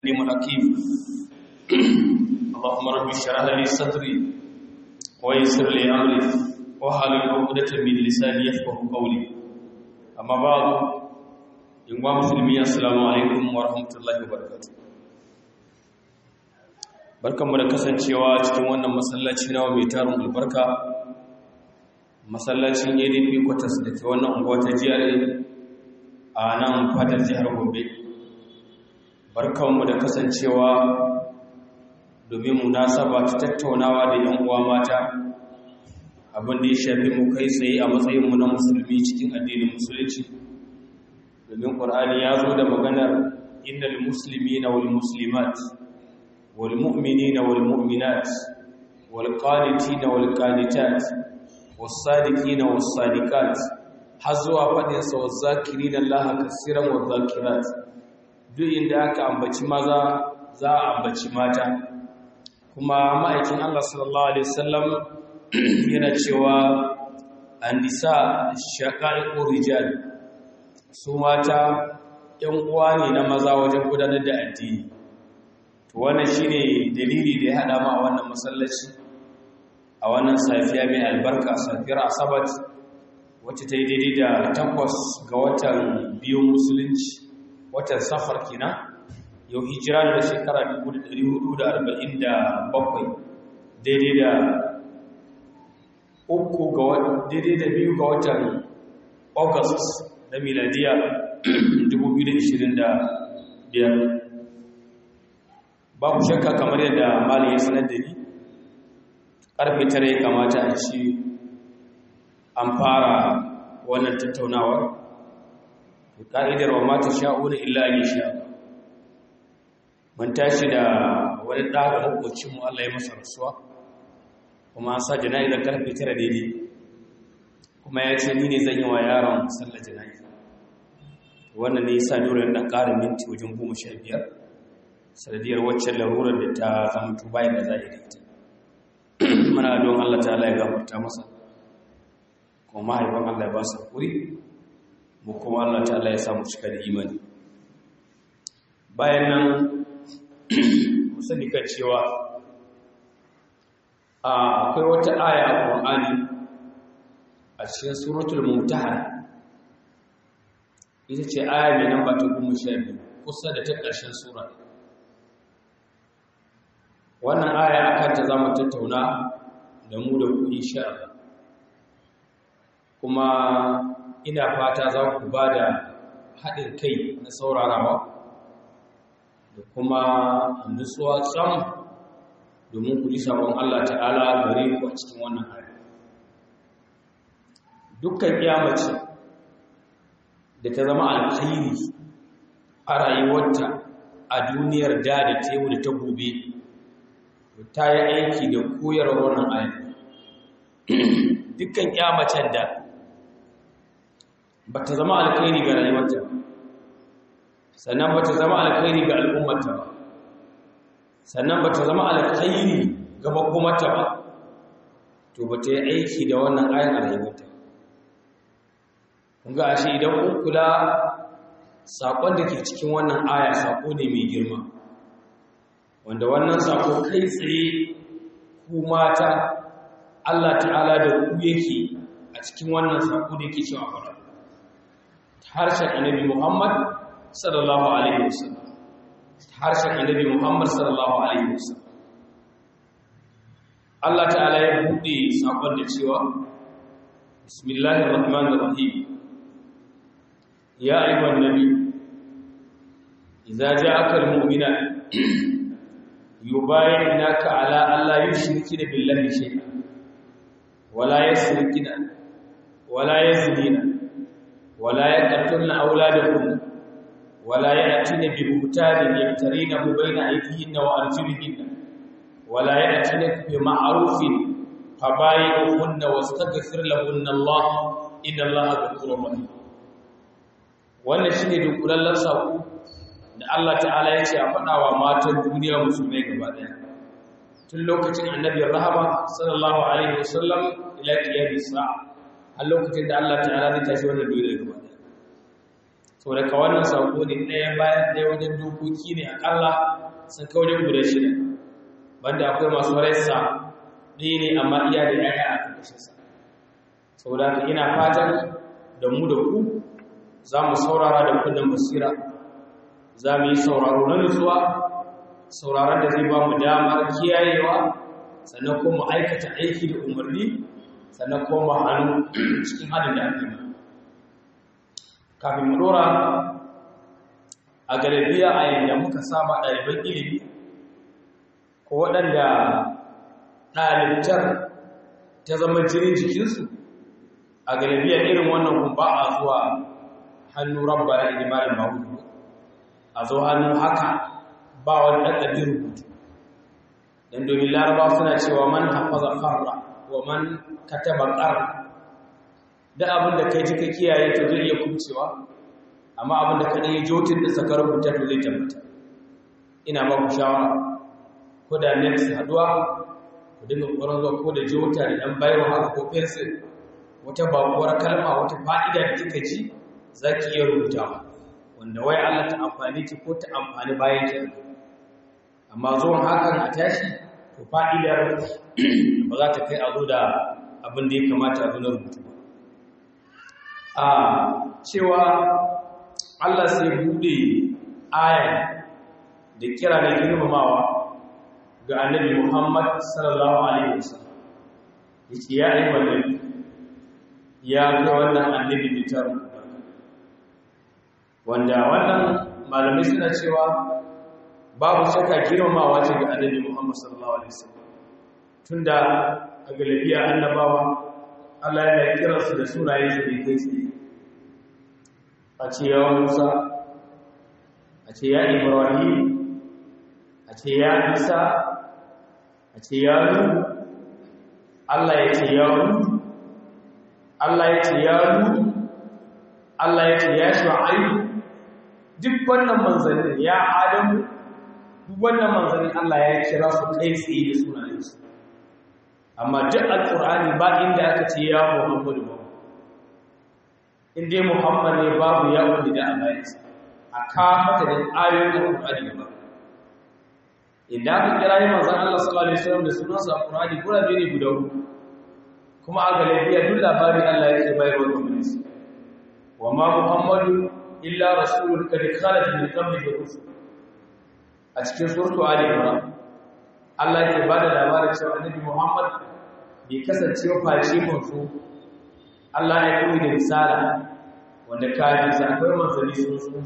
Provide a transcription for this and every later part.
العليم الحكيم اللهم رب اشرح لي صدري ويسر لي امري واحلل عقدة من لساني يفقهوا قولي اما بعد يا مسلمين السلام عليكم ورحمه الله وبركاته barkanmu da kasancewa cikin wannan masallaci nawa mai tarin albarka masallacin ADP quarters da ke wannan unguwa ta GRA a nan fadar jihar Gombe barkanmu da kasancewa domin munasaba ta tattaunawa da yan uwa mata abin da ya shafi mu kai tsaye a matsayin mu na musulmi cikin addinin musulunci domin Qur'ani ya zo da maganar innal muslimina wal muslimat wal mu'minina wal mu'minat wal qanitina wal qanitat was sadiqina was sadiqat har zuwa fadin sa waz zakirina Allah kaseeran waz zakirat duk inda aka ambaci maza za a ambaci mata kuma ma'aikin Allah sallallahu alaihi wasallam yana cewa an-nisa shaqaiqur rijal su mata ƴan uwa ne na maza wajen gudanar da addini to wannan shine dalili da ya hada mu a wannan masallaci a wannan safiya mai albarka safiyar asabat wacce ta yi daidai da 8 ga watan biyu musulunci watan safar kenan yau hijira da shekara 1447 daidai da 2 ga watan August na miladiya 2025 babu shakka kamar yadda malin ya sanar da ni karfe 9 ya kamata a ci an fara wannan tattaunawar ka'idar wa mata sha'una illa an sha mun tashi da wani ɗaga makocinmu Allah ya masa rasuwa kuma an sa jana'izar karfe 9 daidai kuma ya ce ni ne zan yi wa yaron sallar jana'iza wannan ne yasa dole dan ƙara minti wajen 15 sanadiyar waccan larurar da ta zama bayan da za a yi da ita muna don Allah ta'ala ya gafarta masa kuma mahaifin Allah ya ba su hakuri mu kuma Allah ta'ala ya samu cika da imani bayan nan musani kan cewa akwai wata aya a Qur'ani a cikin suratul Mumtahana ita ce aya mai namba ta 12 kusa da ta ƙarshen sura wannan aya akan ta zamu tattauna da mu da ku insha Allah kuma ina fata za ku ba da haɗin kai na saurarawa da kuma nutsuwa tsam domin ku ji sabon Allah ta'ala gare ku a cikin wannan hali dukkan kiyamace da ta zama alkhairi a rayuwarta a duniyar da ta yau da ta gobe ta yi aiki da koyarwar wannan ayat dukkan kiyamacen da ba ta zama alkhairi ga rayuwarta sannan ba ta zama alkhairi ga al'ummarta ba sannan ba ta zama alkhairi ga makomarta ba to ba ta yi aiki da wannan ayar a rayuwarta kun ga ashe idan kun kula saƙon da ke cikin wannan aya saƙo ne mai girma wanda wannan saƙo kai tsaye ku mata Allah ta'ala da ku yake a cikin wannan saƙo da yake cewa faɗa harshen annabi Muhammad sallallahu alaihi wasallam harshen annabi Muhammad sallallahu alaihi wasallam Allah ta'ala ya bude sakon da cewa bismillahir rahmanir rahim ya ayyuhan nabi idza ja'aka almu'minat yubayyinaka ala alla yushrikina billahi shay'an wala yusrikina wala yaznina ولا يقتلن أولادهن ولا يأتين ببهتان يفترينه بين أيديهن وأرجلهن ولا يأتين بمعروف فبايعوهن واستغفر لهن الله إن الله غفور رحيم wannan shine dunkulallen sako da Allah ta'ala ya ce a faɗa wa matan duniya musulmai gaba ɗaya tun lokacin annabi rahama sallallahu alaihi wasallam ila qiyamis sa'a a lokacin da Allah ta'ala zai tashi wannan duniya gaba ɗaya sau daga wannan sako ne ɗaya bayan ɗaya wajen dokoki ne akalla sun kaurin guda shida banda akwai masu rassa ɗaya ne amma iya da yaya a ƙarƙashinsa sau da ina fatan da mu da ku za mu saurara da kudin basira za mu yi sauraro na nutsuwa sauraron da zai ba mu damar kiyayewa sannan kuma aikata aiki da umarni sannan kuma hannu cikin halin da ake kafin mu dora a galibiya a yadda muka saba ɗaliban ilimi ko waɗanda ɗalibtar ta zama jinin jikinsu a galibiya irin wannan kun ba a zuwa hannu rabba na idimarin mahudu a zo hannu haka ba wani ɗaɗɗaɗin rubutu don domin laraba suna cewa man hafaza farra wa man kataba qarra da abin da kai kika kiyaye to zai iya kubcewa amma abin da kai jotin da saka rubuta to zai tabbata ina ba ku shawara ko da next haduwa ku dinga kokarin zuwa ko da jota da dan bayro haka ko pencil wata babuwar kalma wata fa'ida da kika ji zaki iya rubutawa wanda wai Allah ta amfani ki ko ta amfani bayan ki amma zuwan hakan a tashi to fa'idar ba za ta kai a zo da abin da ya kamata a zo na rubutu a cewa Allah sai bude aya da kira da girmamawa ga annabi Muhammad sallallahu alaihi wasallam yace ya ayyuhal nabi ya ga wannan annabi bitar wanda wannan malamai suna cewa babu shakka girmamawa ce ga annabi Muhammad sallallahu alaihi wasallam tunda a galabiya annabawa Allah ya kira su da sunaye su da kai tsaye a ce ya Musa a ce ya Ibrahim a ce ya Isa a ce ya Nuhu Allah ya ce ya Nuhu Allah ya ce ya Nuhu Allah ya ce ya Shu'aib duk wannan manzanni ya Adamu duk wannan manzanni Allah ya kira su kai tsaye da sunayensu amma duk alqur'ani ba inda aka ce ya Muhammadu ba inda Muhammad ne babu ya wani da abayinsa a kafata da ayoyin alqur'ani ba idan aka kira yi manzan Allah sallallahu alaihi wasallam da sunansa alqur'ani gurabe ne guda uku kuma a galabiya duk labarin Allah yake bayarwa ga mulki wa ma Muhammadu illa rasulun qad khalat min qablihi rusul a cikin suratu ali imran Allah yake bada labarin cewa annabi Muhammad bai kasance face manzo Allah ya koyi da risala wanda kafin sa akwai manzali sun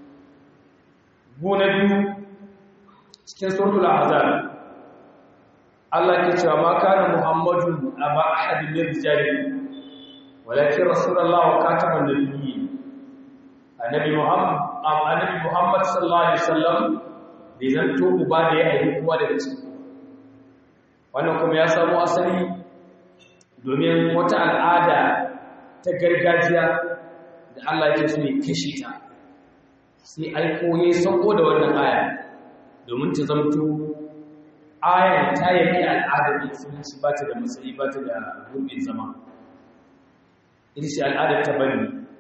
gona biyu cikin suratul ahzab Allah yake cewa ma kana Muhammadun aba ahadin min rijalikum walakin rasulullah wa kataban nabiyyin annabi Muhammad sallallahu alaihi wasallam bai zanto uba da ya haifi kowa daga cikin wannan kuma ya samu asali domin wata al'ada ta gargajiya da Allah yake so ya kashe ta sai aiko ya sako da wannan aya domin ta zamto ayar ta yake al'adar musulunci ba ta da matsayi ba ta da gurbin zama ita ce al'adar ta bari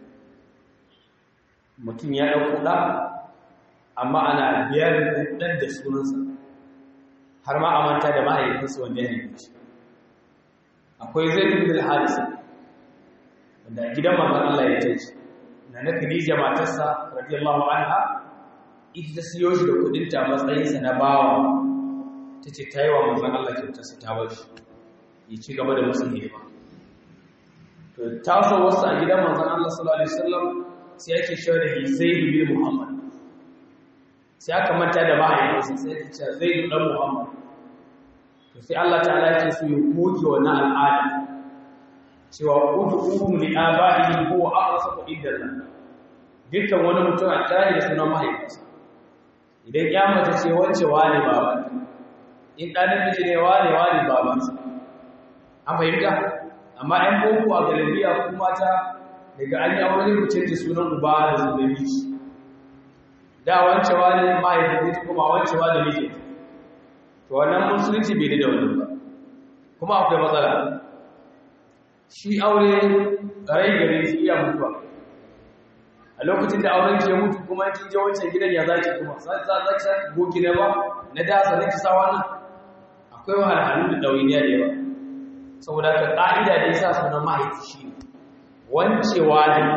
mutum ya ɗauko ɗa amma ana biyar ɗan da sunansa har ma a manta da mahaifinsa wanda ya haife shi akwai zai bin harisa wanda gidan manzon Allah ya tace na Khadija matarsa radiyallahu anha ita ta siyo shi da kudinta matsayinsa na bawa tace tayi wa manzon Allah kyautarsa ta bar shi ya ci gaba da musu hidima to taso wasu a gidan manzon Allah sallallahu alaihi wasallam sai yake shawara Zaid bin Muhammad sai aka manta da mahaifinsa sai ya ce Zaid dan Muhammad to sai Allah ta'ala yake so ya goge wannan al'ada cewa ud'uhum li aba'ihim huwa aqsatu indallah dukkan wani mutum a tare da sunan mahaifinsa idan ya mace ce wance wane baban in dan miji ne wane babansa an fahimta amma ɗan boko a galibiya kuma ta daga an yi aure mutum da sunan uba da sunan miji da wance wane mahaifinsa kuma wance wane miji to wannan musulunci bai da wannan ba kuma akwai matsala shi aure rai gare shi iya mutuwa a a lokacin da auren ki ya mutu kuma kin je wancan gidan ya zaki kuma za ki goki ne ba na da sanin ki sa wannan akwai wahalhalu da dawainiya da yawa saboda ka ka'ida da yasa sunan mahaifi shi wancewa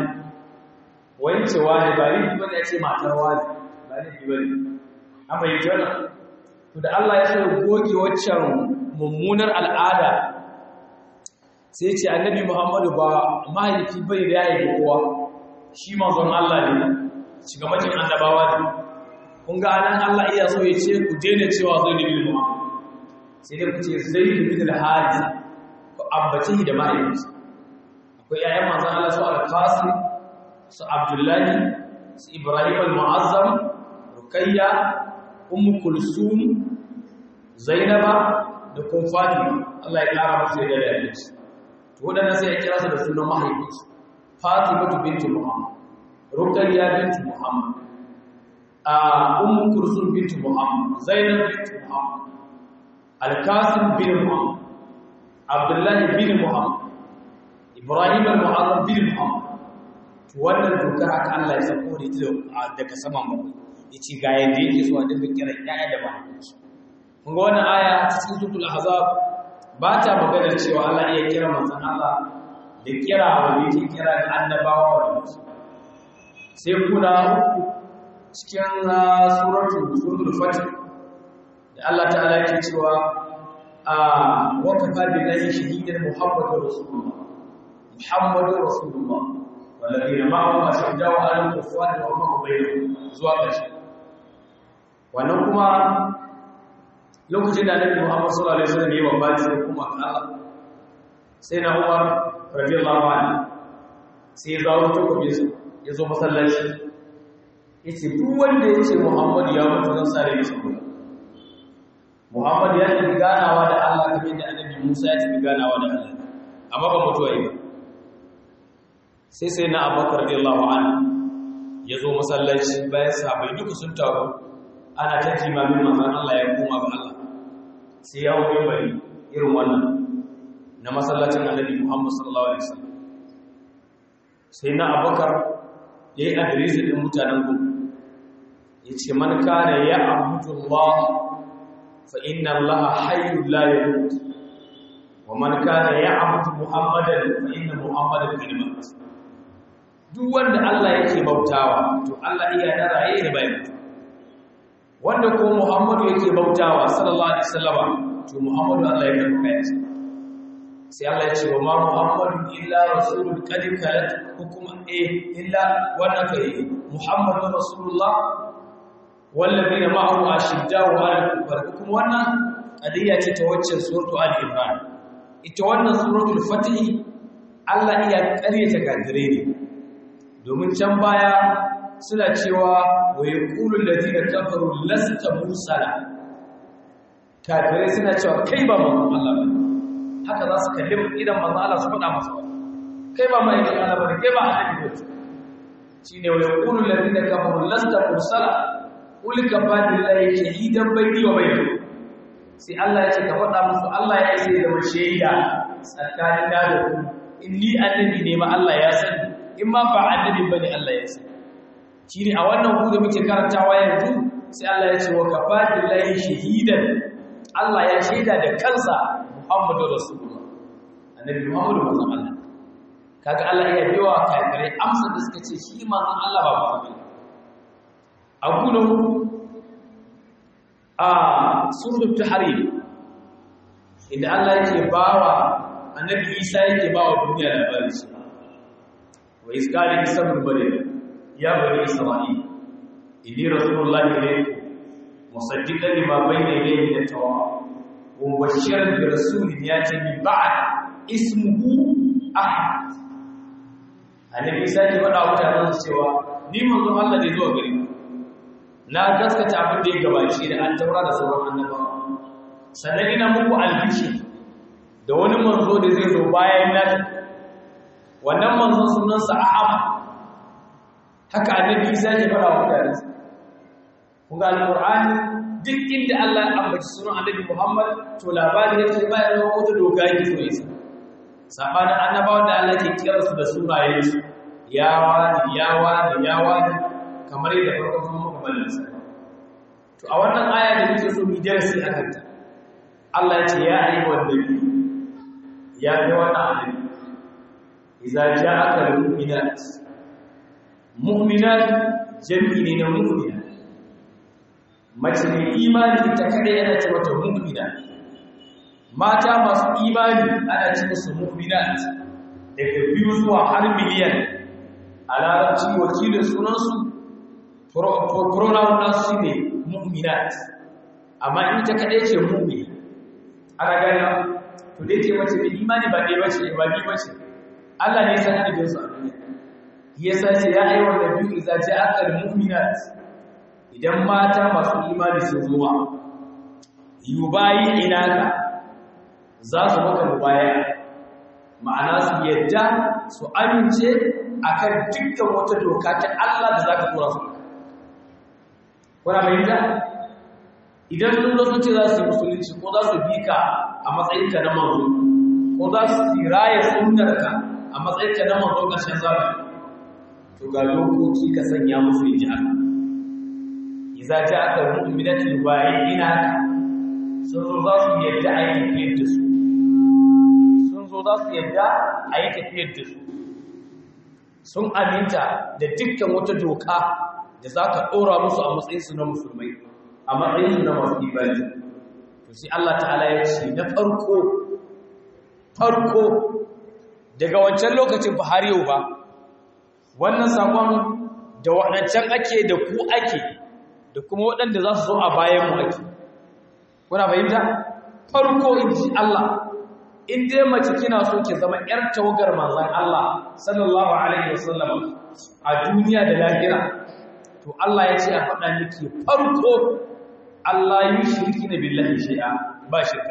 ne ba ni ba ne ce matar wani ba ni ba ne an bayyana wannan to da Allah ya so goge waccan mummunar al'ada sai ce annabi Muhammadu ba mahaifi bai da yayi kowa shi manzon Allah ne shugabancin annabawa ne kun ga anan Allah iya so ya ce ku daina cewa zai nabi Muhammad sai dai ku ce Zaid bin al-Harith ko ambace da mahaifinsa akwai yayan manzon Allah su al-Qasim su Abdullahi su Ibrahim al-Mu'azzam Ruqayya Ummu Kulsum Zainaba da kuma Fatima Allah ya kara musu da lafiya to wadannan sai ya kira su da sunan mahaifinsu Fatima binti Muhammad Ruqayya binti Muhammad Ummu Kulsum binti Muhammad Zainab binti Muhammad Al-Qasim bin Muhammad Abdullah bin Muhammad Ibrahim al-Mu'azzam bin Muhammad to wannan dokar haka Allah ya sako da ita daga saman bakwai yace ga yanda yake so a dinga kira ƴaƴa da mahaifinsu kun ga wannan aya cikin suratul ahzab ba ta magana cewa Allah iya kira manzon Allah da kira wanda yake kira da annabawa wa musu sai kuna cikin suratul fatih da Allah ta'ala yake cewa wa kafa billahi shahidan muhammadur rasulullah walladheena ma'ahu ashaddaa'u 'ala al-kuffari wa ma bainahum zuwa ƙarshe wannan kuma lokacin da Annabi Muhammad sallallahu alaihi wasallam ya wafati sai kuma Allah sai na Umar radiyallahu anhu sai ya zawo takobinsa ya zo masallaci yace duk wanda yace Muhammad ya mutu zan sare masa gudu Muhammad ya tafi ganawa da Allah kamar da Annabi Musa ya tafi ganawa da Allah amma ba mutuwa yi sai na Abubakar radiyallahu anhu ya zo masallaci bayan sahabbai duka sun taru ana ta jimamin manzon Allah ya koma ga Allah sai ya wuce bari irin wannan na masallacin Annabi Muhammad sallallahu alaihi wasallam sai na Abubakar yayi adresi din mutanen ku yace man kana ya abudullah fa inna Allah hayyul la yamut wa man kana ya abudu Muhammadan fa inna Muhammadan qad mat duk wanda Allah yake bautawa to Allah iya da raye ne bai mutu wanda ko Muhammadu yake bautawa sallallahu alaihi wasallama to Muhammadu Allah ya karɓa shi sai Allah ya ce wa ma Muhammadun illa rasulun qad kalat hukuma illa wannan kai Muhammadur rasulullah wallazina ma'ahu ashidda'u 'ala al-kuffar kuma wannan adiya ce ta waccan suratu al-imran ita wannan suratul fatih Allah iya ƙaryata gagare ne domin can baya suna cewa wa yaqulu allazina kafaru lasta mursala kafirai suna cewa kai ba manzon Allah ba haka za su kalli idan manzon Allah su faɗa masa kai ba mai Allah ba kai ba annabi ba shine wa yaqulu allazina kafaru lasta mursala qul kafa billahi shahidan bayni wa bainakum sai Allah ya ce ka faɗa musu Allah ya ce da shaida tsakanin da ku inni annabi ne ma Allah ya sani in ma ba annabi bane Allah ya sani shine a wannan ku da muke karantawa yanzu sai Allah ya ce wa kafa billahi shahidan Allah ya shaida da kansa Muhammadu Rasulullah annabi Muhammadu manzon Allah kaga Allah ya biwa kafirai amsa da suka ce shi manzon Allah ba ba a gudu a suratul tahrim inda Allah yake bawa annabi Isa yake bawa duniya labarin shi wa isqala Isa ibn Maryam ya bani Isra'il inni rasulullahi ilaykum musaddiqan lima bayna yadayhi min at-tawrat wa mubashshiran bi rasulin yati min ba'd ismuhu Ahmad annabi Isa yake faɗa wa mutanen cewa ni manzon Allah ne zuwa gare ku na gaskata abin da ya gabace da an taura da sauran annabawa sannan ina muku albishi da wani manzo da zai zo bayan na wannan manzon sunansa Ahmad haka annabi Isa ya fara wa mutane kun ga alqur'ani duk inda Allah ya ambaci sunan annabi Muhammad to labari yake bayan wata doka yake so yasa sabanin annabawa da Allah ke kira su da sunayen su ya wani kamar yadda farko kuma muka ballansa. To a wannan aya da muke so mu darasi a kanta, Allah ya ce ya ayyuhan nabi, ya kai wannan annabi, idza ja'aka al-mu'minat, mu'minat jami'i ne na mu'mina, mace mai imani ita kadai yana ce mata mu'mina, mata masu imani ana ce musu mu'minat, daga 2 zuwa har miliyan a larabci wakilin sunansu pronoun nasu ne mu'minat, amma ita kadai ce mu'mina. Ana gaya to dai ce mace mai imani ba dai bace ba bi bace, Allah ne ya san adadin su a duniya. Yasa ce ya ayyuhan nabiyyu idza ja'aka al-mu'minat, idan mata masu imani sun zo ma yubayi inaka, za su maka mubaya, ma'ana su yadda su amince akan dukkan wata doka ta Allah da zaka tura su. Kuna bayyana idan sun zo sun ce za su yi musulunci ko za su bi ka a matsayinka na manzo, ko za su raye sunnarka a matsayinka na manzo ƙarshen zamani, to ga dokoki ka sanya musu inji haka. Iza ja aka mu'minatul bayyina, sun zo za su yadda a yi tafiyar da su, sun zo za su yadda a yi tafiyar da su, sun aminta da dukkan wata doka da za ka ɗora musu a matsayinsu na musulmai, a matsayinsu na masu ibadi. To sai Allah ta'ala ya ce na farko daga wancan lokacin ba har yau ba, wannan sakon da waɗancan ake da ku ake da kuma waɗanda za su zo a bayan mu ake. Kuna fahimta? Farko in ji Allah, in dai mace kina so ki zama ƴar tawagar manzon Allah sallallahu alaihi wasallam a duniya da lahira, to Allah ya ce a faɗa miki farko Allah yi shirki na billahi shay'a, ba shirka.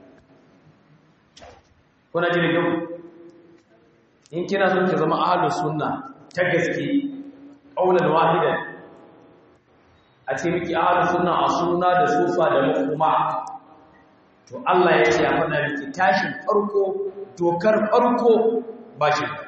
Kuna ji da kyau? In kina so ki zama ahlus sunna ta gaske, qaulan wahidan, a ce miki ahlus sunna a suna da sufa da mafhuma, to Allah ya ce a faɗa miki tashin farko, dokar farko ba shirka.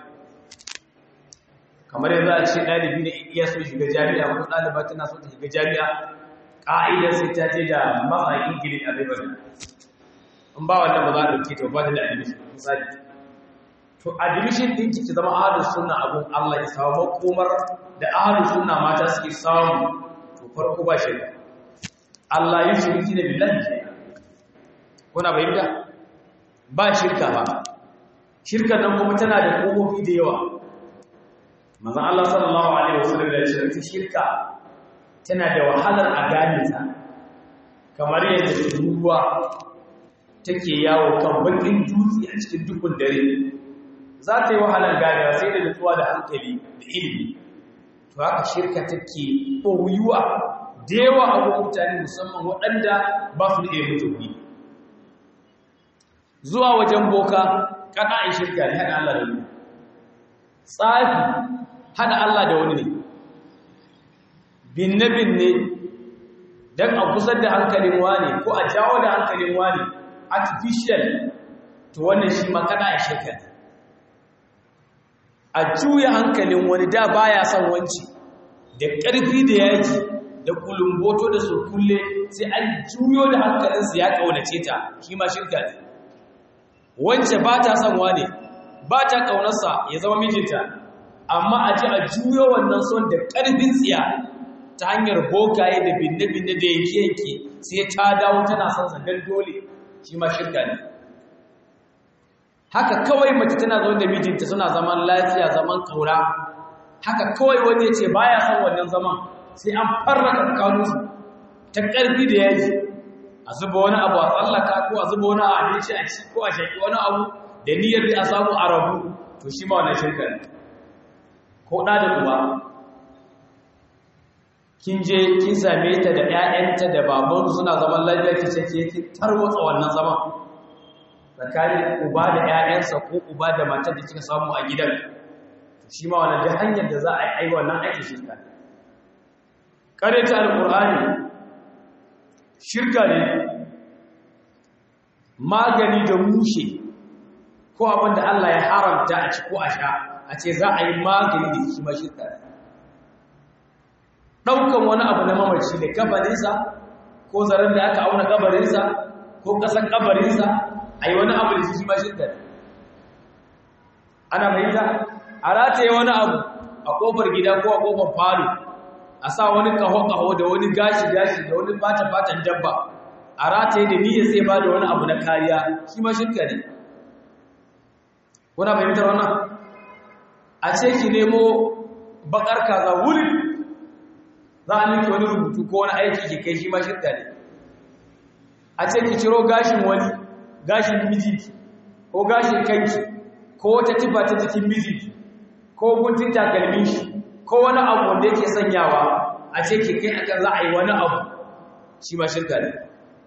Kamar yanzu a ce ɗalibi ne iya so shiga jami'a ko ɗaliba tana so ta shiga jami'a, ƙa'idar sai ta ce da matsa ingili a ribar. In ba wannan ba za a ɗauke ta ba da admission misali. To admission ɗin ki zama ahlus sunna abun Allah ya samu makomar da ahlus sunna mata suke samu, to farko ba shirka. Allah ya shirki da billahi shay'a. Kuna bayyana ba shirka ba. Shirka nan kuma tana da kofofi da yawa. Manzon Allah sallallahu alaihi wasallam ya ce shirka tana da wahalar a gane ta, kamar yadda ruwa take yawo kan bakin dutse a cikin dukkan dare. Za ta yi wahalar ganewa sai da nutsuwa da hankali da ilimi. To haka shirka take ɓoyuwa da yawa a mutane, musamman waɗanda ba su da ilimin tauhidi. Zuwa wajen boka kada a shirka ne, haɗa Allah da wani. Tsafi haɗa Allah da wani ne. Binne-binne don a kusar da hankalin wani ko a jawo da hankalin wani, artificial, to wannan shi ma kada a shirka ne. A juya hankalin wani da baya son wanci da ƙarfi da yaji da kulumboto da surkulle, sai an juyo da hankalinsa ya ƙaunace ta, shi ma shirka ne. Wance ba ta son wane, ba ta ƙaunarsa ya zama mijinta, amma a ji a juyo wannan son da ƙarfin tsiya ta hanyar bokaye da binne-binne da yanke-yanke, sai ta dawo tana son zangar dole, shi ma shirka ne. Haka kawai mace tana zaune da mijinta suna zaman lafiya, zaman kaura, haka kawai wani ya ce baya son wannan zaman, sai an farra kankanunsu ta ƙarfi da yaji, a zuba wani abu a tsallaka ko a zuba wani abinci a ci ko a shaƙi wani abu da niyyar da a samu a rabu, to shi ma wannan shirka ne. Ko ɗa da uba, kin je kin same ta da ƴaƴanta da babansu suna zaman lafiya, ki ce ki tarwatsa wannan zaman tsakanin uba da ƴaƴansa ko uba da matar da kika samu a gidan, to shi ma wannan da hanyar da za a yi wannan aiki shirka. Karanta alqur'ani shirka ne. Magani da mushe ko abin da Allah ya haramta a ci ko a sha, a ce za a yi magani da shi ma shirka ne. Ɗaukan wani abu na mamaci da kabarinsa ko zaren da aka auna kabarinsa ko ƙasan kabarinsa a yi wani abu da shi ma shirka ne. Ana fahimta? A rataye wani abu a ƙofar gida ko a ƙofar falo, a sa wani ƙaho-ƙaho da wani gashi-gashi da wani fata-fatan dabba, a rataye da niyyar zai ba da wani abu na kariya, shi ma shirka ne. Kuna fahimtar wannan? A ce ki nemo bakar kaza wuri, za a miki wani rubutu ko wani aiki ki kai, shi ma shirka ne. A ce ki ciro gashin wani, gashin mijinki ko gashin kanki ko wata tufa ta jikin mijinki ko guntun takalmin shi ko wani abu wanda yake sanyawa, a ce ki kai akan za a yi wani abu, shi ma shirka ne.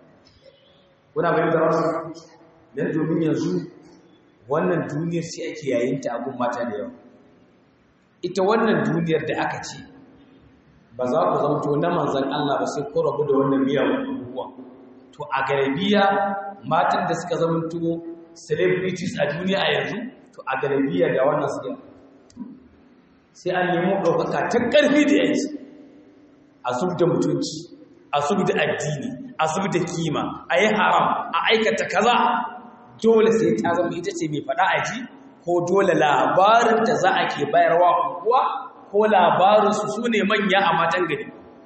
Kuna fahimtar wannan? Dan domin yanzu wannan duniyar sai ake yayin ta abun mata da yawa. Ita wannan duniyar da aka ce ba za ku zanto na manzan Allah ba sai ku rabu da wannan miyawan abubuwa. To a garabiya matan da suka zamanto celebrities a duniya a yanzu, to a garabiya da wannan su sai an nemo ɗaukaka ta ƙarfi da yanci, a zub da mutunci, a zub da addini, a zub da kima, a yi haram, a aikata kaza, dole sai ta zama ita ce mai faɗa aji, ko dole labarin da za a ke bayarwa unguwa ko labarinsu su ne manya a matan gari.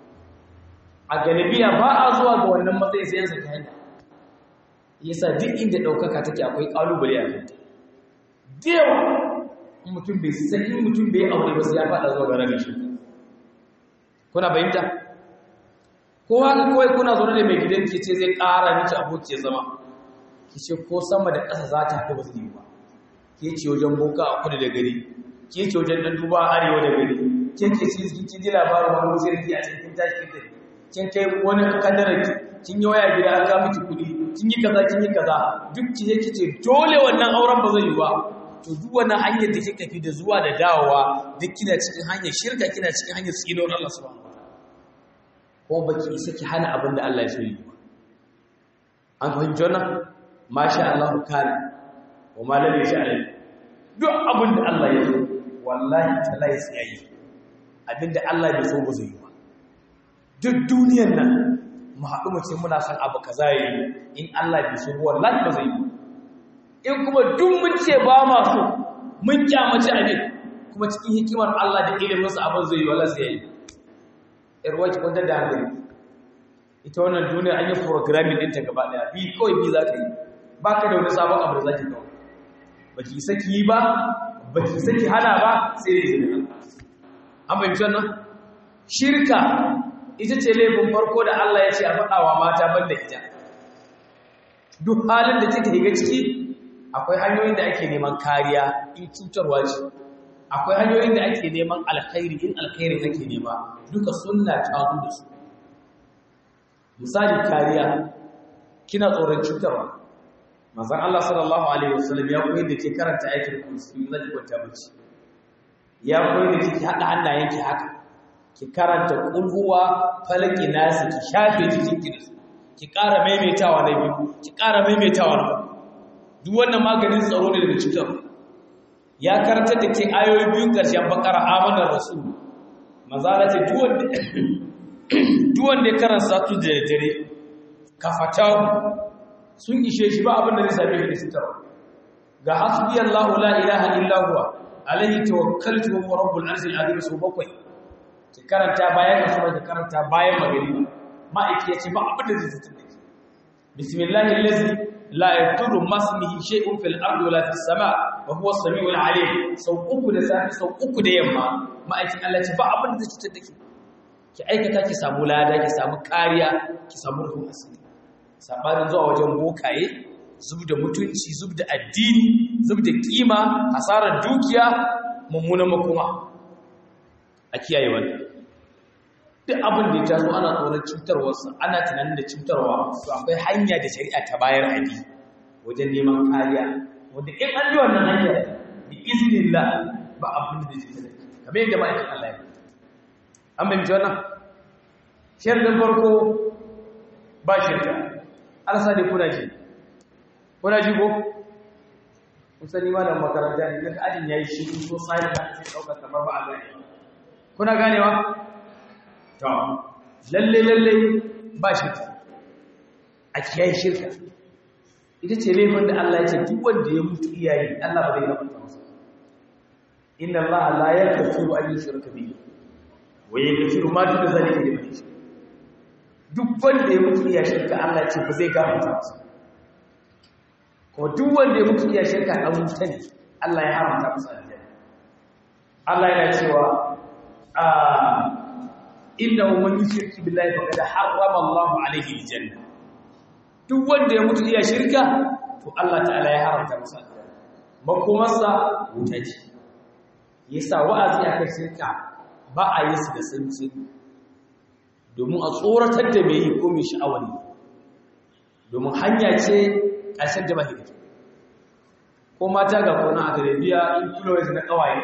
A galibiya ba a zuwa ga wannan matsayi sai yansa ta hanya. Yasa duk inda ɗaukaka take akwai ƙalubale a kanta. Dewa mutum bai san in mutum bai aure ba sai ya faɗa zuwa ga ranar shi. Kuna bayanta? Ko haka kawai kuna zaune da mai gidan ke ce zai ƙara miki aboki ya zama. Ki ce ko sama da ƙasa za ta haɗu ba zai yi ba. Ke ce wajen boka a kudu da gari, ke ce wajen ɗan duba a arewa da gari, ke ce kin ji labarin wani musirki a cikin tashi da kin kai wani kadarar kin yi waya gida an ga miki kuɗi, kin yi kaza, duk ki je kice dole wannan auren ba zai yi ba. To duk wannan hanyar da kika fi da zuwa da dawowa duk kina cikin hanyar shirka, kina cikin hanyar tsinon Allah subhanahu wataala. Ko baki isa ki hana abin da Allah ya so yi ba. An fahimci wannan? Masha Allah kana wa ma lam yasha alai. Duk abin da Allah ya so wallahi talai sai yayi. Abinda Allah bai so ba zai yi ba. Duk duniyar nan mu haɗu mu ce muna son abu kaza yayi, in Allah bai so wallahi ba zai yi. In kuma duk mun ce ba ma so, mun kyamace abin, kuma cikin hikimar Allah da ilimin sa abin zai yi wallahi sai yayi. Irwa ki kwanta da hankali. Ita wannan duniya an yi programming ɗinta gaba ɗaya, bi kawai bi za ka yi. Ba ka da wani sabon abu da za ki kawo. Ba ki saki yi ba, ba ki saki hana ba, sai da izinin Allah. An fahimci wannan? Shirka ita ce laifin farko da Allah ya ce a faɗawa mata banda ita. Duk halin da kika higa ciki, akwai hanyoyin da ake neman kariya in cutarwa ce. Akwai hanyoyin da ake neman alkhairi in alkhairin ake nema. Duka sunna ta zo da su. Misali kariya, kina tsoron cutarwa. Manzon Allah sallallahu alaihi wasallam ya koyi da ke karanta ayatul kursi zaki kwanta bacci. Ya koyi da kike hada hannayenki haka. Ki karanta qul huwa falaki nas ki shafe jikinki da su. Ki ƙara maimaitawa na biyu, ki ƙara maimaitawa na uku. Duk wannan maganin tsaro ne daga cutarwa. Ya karanta da ke ayoyi biyun ƙarshen Bakara amanar Rasul. Manzala ce duk wanda ya karanta su da dare kafatahu sun ishe shi ba abin da zai same shi da cutarwa. Ga hasbi Allahu la ilaha illa huwa alaihi tawakkaltu wa huwa rabbul arshil azim su bakwai. Ki karanta bayan asuba, ki karanta bayan magriba. Ma'aiki ya ce ba abin da zai cutar da ki. Bismillahil ladzi la yadurru masmihi shay'un fil ardi wala fis sama' wa huwa as-sami'ul 'alim. Sau uku da safi, sau uku da yamma. Ma'aikin Allah ya ce ba abin da zai cutar da ki. Ki aikata ki samu lada, ki samu kariya, ki samu rufin asiri. Sabanin zuwa wajen bokaye, zub da mutunci, zub da addini, zub da kima, hasarar dukiya, mummunan makoma. A kiyaye wannan. Duk abin da ya taso ana tsoron cutarwarsa, ana tunanin da cutarwa, to akwai hanya da shari'a ta bayar abi wajen neman kariya. Wanda in an bi wannan hanya, bi iznillah ba abin da zai cutar da ki. Kamar yadda ma'aikin Allah ya yi. An bai mutu wannan? Shirin farko ba shirka. Alasa ne kuna ji ko? kusan malam makaranta ne duk ajin yayi shi ko sai da sai daukar kamar ba a gane kuna ganewa to lalle ba shirka a kiyaye shirka ita ce laifin da Allah ya ce duk wanda ya mutu iyaye Allah ba zai gafarta masa inna Allah la yaghfiru an yushraka bihi wa yaghfiru ma duna zalika liman yasha duk wanda ya mutu iyaye shirka Allah ya ce ba zai gafarta masa ko duk wanda ya mutu iya shirka dan wuta ne Allah ya haramta masa aljanna Allah yana cewa inna man yushriku billahi faqad harrama Allahu alayhi aljanna duk wanda ya mutu iya shirka to Allah ta'ala ya haramta masa aljanna makomarsa wuta ce yasa wa'azi akan shirka ba a yi su da tsanci domin a tsoratar da mai yi ko mai sha'awar domin hanya ce ƙarshen da mahi dake ko mata ga kona a garabiya influence na ƙawaye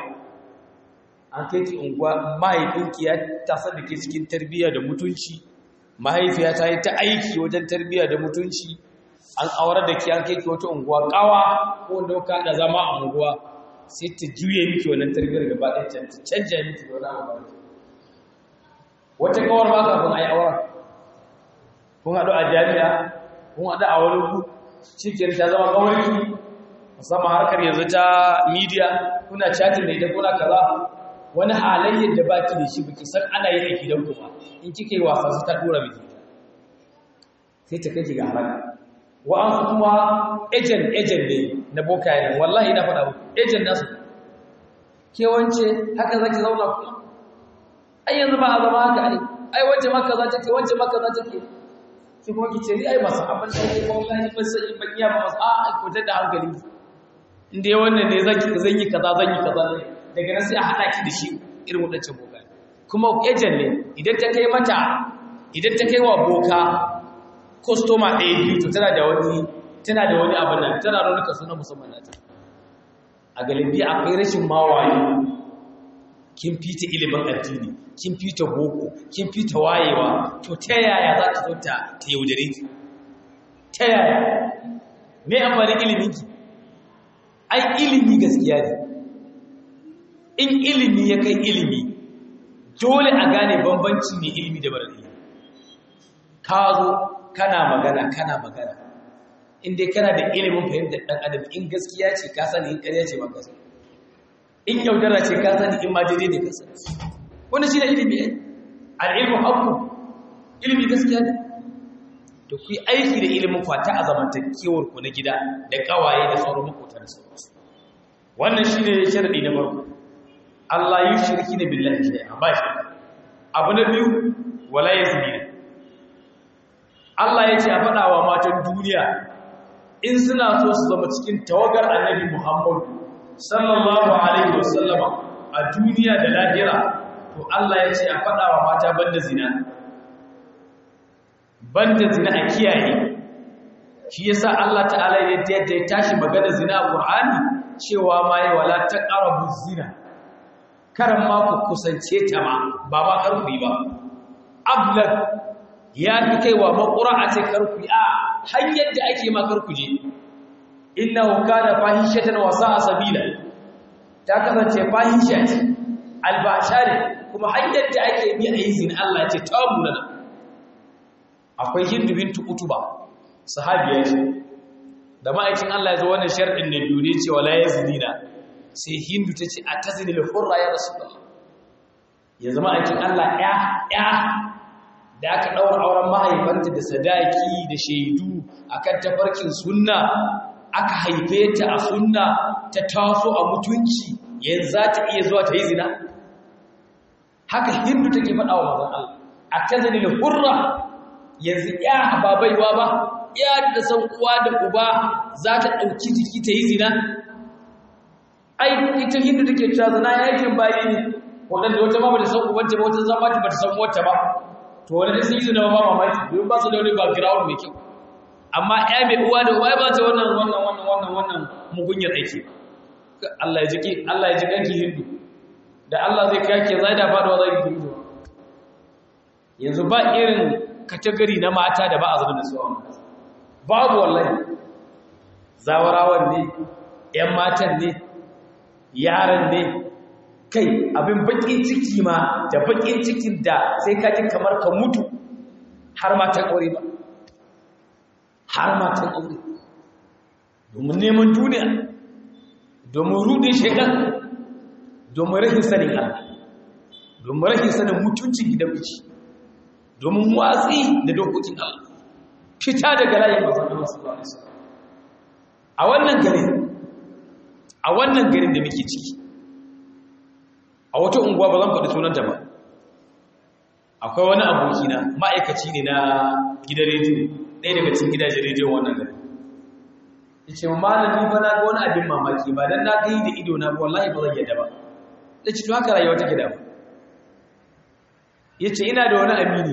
an kai ki unguwa mahaifinki ya tasar da ke cikin tarbiyya da mutunci mahaifiya ta yi ta aiki wajen tarbiyya da mutunci an aurar da ki an kai ki wata unguwa ƙawa ko wanda ka da zama a unguwa sai ta juye miki wannan tarbiyyar gaba ɗaya ta canja miki da wani abu wata kawar ma kafin a yi auren kun haɗu a jami'a kun haɗu a wani ku cikin ta zama kawarki musamman harkar yanzu ta media kuna chatting da ita kuna kaza wani halayyar da baki da shi biki san ana yin aiki dan kuma in kike yi wasa su ta dora miki sai ta kaji ga haraka wa an kuma agent ne na bokaye ne wallahi na faɗa muku agent nasu ke wance haka zaki zauna kuma ai yanzu ba a zama haka ai wance maka za take wance maka za take ki kuma ki ce ni ai masu abin da yake wallahi ban sai ban iya ba masu a ko da hankali inda wannan ne zan yi kaza daga nan sai a hada ki da shi irin wadancan boka kuma agent ne idan ta kai wa boka customer ɗaya biyu to tana da wani abin nan tana da wani kaso na musamman nata a galibi akwai rashin mawaye kin fita ilimin addini kin fita boko kin fita wayewa to ta yaya za ta zo ta yaudare ki ta yaya me amfanin ilimin ki ai ilimi gaskiya ne in ilimi ya kai ilimi dole a gane bambanci ne ilimi da barar ilimi ka zo kana magana in dai kana da ilimin fahimtar dan adam in gaskiya ce ka sani in ƙarya ce ba ka sani in yaudara ce ka sani in ma daidai ne ka sani wanda shi ne ilimi ne al'ilmu haƙƙu ilimi gaskiya ne to ku yi aiki da ilimin kwata a zamantakewar ku na gida da ƙawaye da sauran makota da sauransu wannan shi ne sharaɗi na farko Allah yi shirki da billahi shi a ba shi abu na biyu wala ya zini Allah ya ce a faɗa wa matan duniya in suna so su zama cikin tawagar annabi Muhammadu sallallahu alaihi wasallama a duniya da lahira to Allah ya ce a faɗa wa mata banda zina a kiyaye shi yasa Allah ta'ala yadda ya tashi magana zina a Qur'ani cewa ma yi wala taqrabu zina karan ma ku kusance ta ma ba karfi ba ablag ya fi kaiwa makura a ce karfi a hanyar da ake ma karku je innahu kana fahishatan wa sa'a sabila ta kasance fahisha ce albashari kuma hanyar da ake bi a yi zina Allah ce ta mulana akwai Hindu bintu Utuba sahabiya ce da ma'aikin Allah ya zo wannan sharɗin ne dole ce wala yazinina sai Hindu ta ce atazinil hurra ya rasulullah ya zama aikin Allah ya da aka ɗaura auren mahaifanta da sadaki da shaidu akan tafarkin sunna aka haife ta a sunna ta taso a mutunci yanzu za ta iya zuwa ta yi zina haka Hindu take faɗa wa manzon Allah atazanil hurra yanzu ya babaiwa ba ya da san uwa da uba za ta ɗauki jiki ta yi zina ai ita Hindu take cewa zina yakin bayi ne wadanda wata ma ba ta san uwanta ba wata zama ba ta san uwarta ba to wani sai su da ba mamaki don ba su da wani background mai kyau amma ya mai uwa da uwa ba ta wannan mugunyar aiki Allah ya ji kanki Hindu da Allah zai kake zai da faɗuwa zai yi Hindu yanzu ba irin category na mata da ba a zama da su babu wallahi zawarawan ne 'yan matan ne yaran ne kai abin bakin ciki ma da bakin cikin da sai ka ji kamar ka mutu har matan aure ba har matan aure domin neman duniya domin rudin shaidan domin rashin sanin Allah domin rashin sanin mutuncin gidan miji domin watsi da dokokin Allah fita daga layin manzon Allah sallallahu alaihi wasallam a wannan garin da muke ciki a wata unguwa ba zan faɗi sunanta ba akwai wani abokina ma'aikaci ne na gidan rediyo ɗaya daga cikin gidajen rediyo wannan gari ya ce malami ba na ga wani abin mamaki ba don na gani da ido na wallahi ba zan yadda ba da ce to haka rayuwa take da ba ya ce ina da wani amini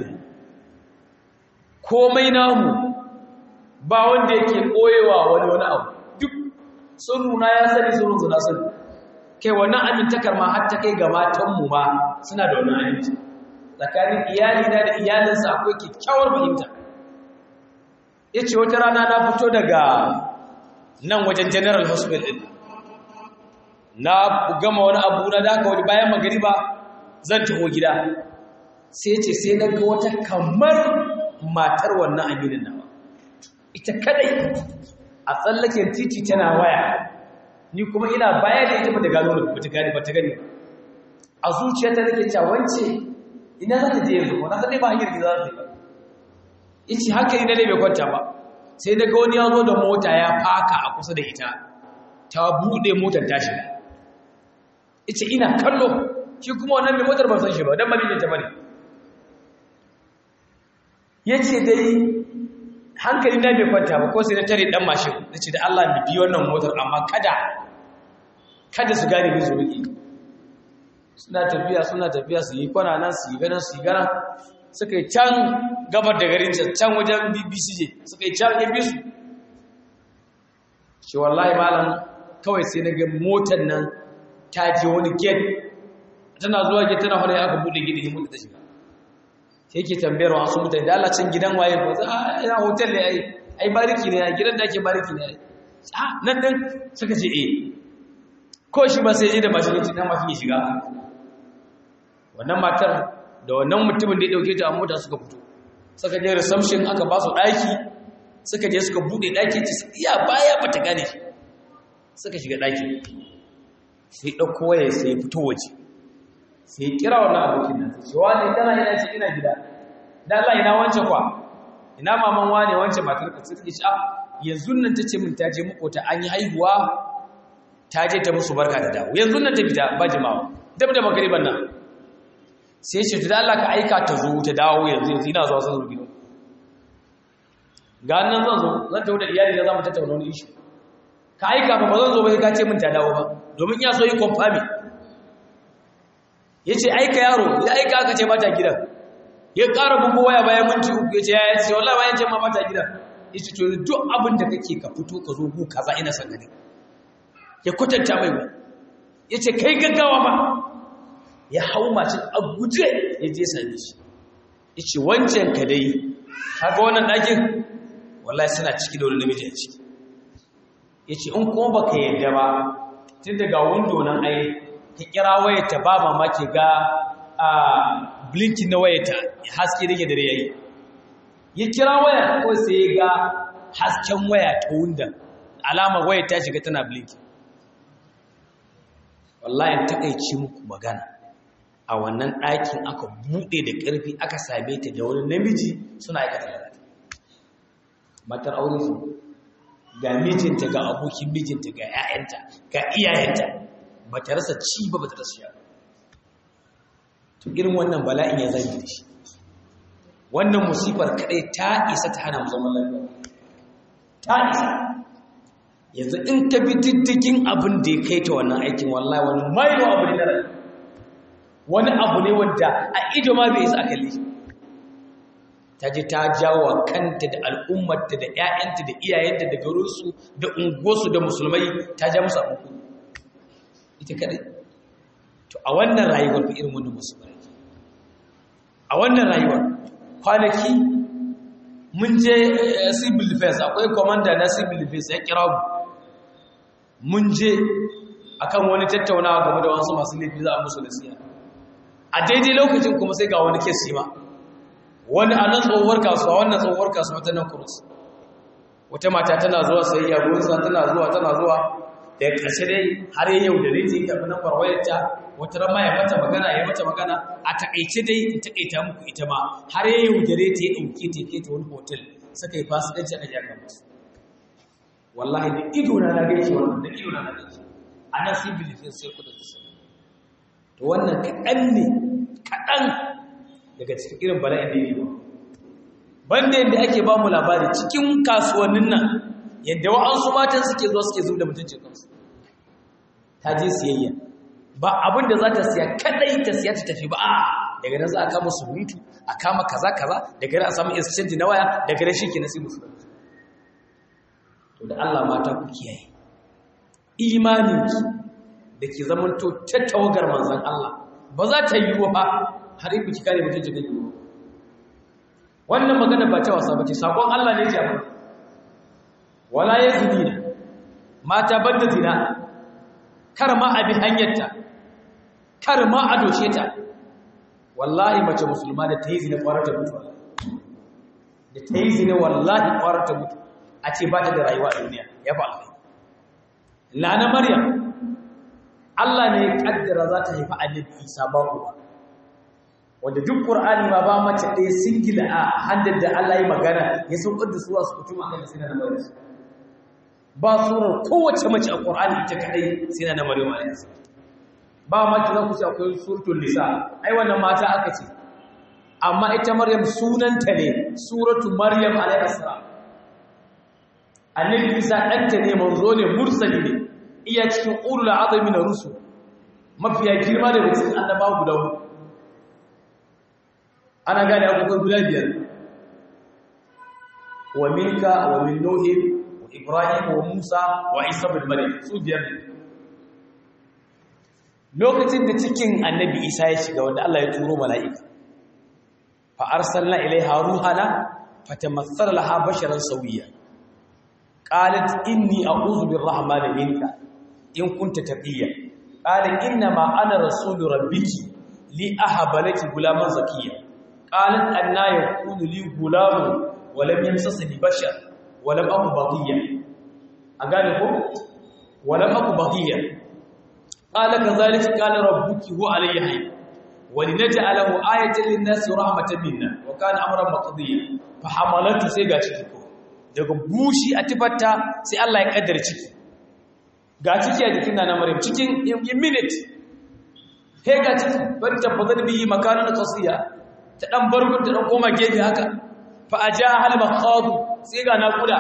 komai namu ba wanda yake koyewa wani abu duk sun nuna ya sani sun na sani kai wannan amintakar ma har ta kai ga matanmu ma suna da wannan aminci tsakanin iyalina da iyalinsa akwai kyakkyawar fahimta ya ce wata rana na fito daga nan wajen general hospital ɗin na gama wani abu na daga wani bayan magariba zan taho gida sai ce sai na ga wata kamar matar wannan aminin nawa ita kadai a tsallaken titi tana waya ni kuma ina baya da ita bata gano bata gani a zuciyarta nake cewa wance ina za ta je yanzu ko na san dai ba hanyar gida za ta yi yace haka ina dai bai kwanta ba sai daga wani ya zo da mota ya faka a kusa da ita ta bude motar ta shiga yace ina kallo shi kuma wannan mai motar ban san shi ba dan malin ta bane yace dai hankali na bai kwanta ba ko sai na tare dan mashin nace da Allah mu bi wannan motar amma kada su gane ni zuruki suna tafiya su yi kwana nan su yi ganin su yi gana suka yi can gabar da garin can wajen BCJ suka yi can ya bisu shi wallahi malam kawai sai na ga motar nan ta je wani gate tana zuwa gate tana hore aka bude gidan motar ta shiga sai yake tambayar wasu mutane da Allah can gidan waye ko ina hotel ne ai bariki ne gidan da ake bariki ne nan din suka ce ko shi ba sai je da mashin din mashin ya shiga wannan matar da wannan mutumin da ya dauke ta a mota suka fito suka je reception aka ba su daki suka je suka bude daki iya baya bata gane shi suka shiga daki sai dauko waye sai fito waje sai kira wannan abokin nan sai wani kana ina ce ina gida dan Allah ina wance kwa ina maman wane wance matar ka sai ce yanzu nan tace min ta je makota an yi haihuwa ta je ta musu barka da dawo yanzu nan ta fita ba jama'a dab da magriban nan sai ce da Allah ka aika ta zo ta dawo yanzu ina zuwa san rubi ga nan zan tawo da iyali na zamu tattauna wani issue ka aika ba zan zo ba sai ka ce min ta dawo ba domin ya so yi confirm yace aika yaro ya aika aka ce mata gidan ya ƙara bugo waya bayan minti uku yace ya ce wallahi bayan ce ma mata gidan yace to duk abin da kake ka fito ka zo ku kaza ina san gani ya kwatanta mai yace kai gaggawa ba ya hau macin a guje ya je same shi ya ce wancan ka dai haka wannan ɗakin wallahi suna ciki da wani namiji a ciki ya ce in kuma ba ka yadda ba tun daga windo nan ai ka kira wayata ba mamaki ga blinking na wayata haske da ke dare yayi ya kira waya ko sai ya ga hasken waya ta wunda alamar waya ta shiga tana blinking wallahi takaici muku magana a wannan ɗakin aka buɗe da ƙarfi aka same ta da wani namiji suna aikata lalata matar aure su ga mijinta ga abokin mijinta ga 'ya'yanta ga iyayenta ba ta rasa ci ba ta rasa sha to irin wannan bala'in ya zagi da shi wannan musifar kaɗai ta isa ta hana mu zaman lafiya ta isa yanzu in ka bi diddigin abin da ya kai ta wannan aikin wallahi wani mailo abu ne na rayuwa wani abu ne wanda a ido ma bai isa kalli ta je ta jawo kanta da al'ummarta da 'ya'yanta da iyayenta da garinsu da unguwarsu da musulmai ta ja musu abubu ita kadai to a wannan rayuwar fa irin wannan musulmai a wannan rayuwar kwanaki mun je civil defense akwai commander na civil defense ya kira mu mun je akan wani tattaunawa game da wasu masu laifi za a musu nasiha a daidai lokacin kuma sai ga wani kesi ma wani a nan tsohuwar kasuwa wannan tsohuwar kasuwa ta nan kurus wata mata tana zuwa sayayya ruwansa tana zuwa da ƙarshe dai har yau da rinji ta fi nan farwayarta wata rama ya mata magana a taƙaice dai in taƙaita muku ita ma har yau da rinji ya ɗauke ta ke ta wani hotel suka yi fasikanci a jaka musu wallahi da ido na gaishe wannan da ido na gaishe a nan sai bilifin sai kudu da su to wannan kaɗan daga cikin irin bala'in da yi ba banda yadda ake ba mu labari cikin kasuwannin nan yadda wa'ansu matan suke zo suke zuba da mutuncin kansu ta je siyayya ba abin da za ta siya kadai ta siya ta tafi ba daga nan za a kama surutu a kama kaza daga nan a samu exchange na waya daga nan shi ke nasi musu to da Allah mata ku kiyaye imaninki da ke zamanto tattawagar manzon Allah ba za ta yi wa har yi ki kare mutuncin kanki wannan magana ba ta wasa bace sakon Allah ne ya ba wala yazina mata banda zina kar ma abi hanyarta kar ma a doshe ta wallahi mace musulma da ta yi zina kwarata mutu da ta yi zina wallahi kwarata mutu a ce ba ta da rayuwa a duniya ya ba Allah lana maryam Allah ne ya kaddara za ta haifa annabi Isa ba kuwa wanda duk Qur'ani ma ba mace ɗaya singila a haddar da Allah ya magana ya saukar da suwa su kutuma kan sina na Maryam ba surar kowace mace a Qur'ani ita kadai sina na Maryam alayhi ba mace za ku ce akwai suratul nisa ai wannan mata aka ce amma ita Maryam sunanta ne suratul Maryam alayhi salam annabi Isa ɗanta ne manzo ne mursali ne iya cikin ulul azmi na rusul mafiya girma daga cikin annabawa guda huɗu ana gane abubuwan guda biyar wa milka wa min nuhin wa ibrahim wa musa wa isa bin maryam su biyar ne lokacin da cikin annabi isa ya shiga wanda Allah ya turo mala'ika fa arsalna ilaiha ruhana fatamassala laha basharan sawiya qalat inni a'udhu birrahmani minka in kunta taqiya qala inna ma ana rasulu rabbiki li ahaba laki gulaman zakiya قالت أن يكون لي غلام ولم يمسسني بشر ولم أكن بغيا أقاله ولم أكن بغيا قال كذلك قال ربك هو علي حي ولنجعله آية للناس ورحمة منا وكان أمرا مقضيا فحملته سيغا ciki daga bushi a tifarta sai Allah ya kaddara ciki ga ciki a jikin na Maryam cikin minute he ga ciki bar tabbata bi makanan qasiya ta ɗan bargun ta ɗan koma gefe haka fa a ja halba khadu sai ga naƙuda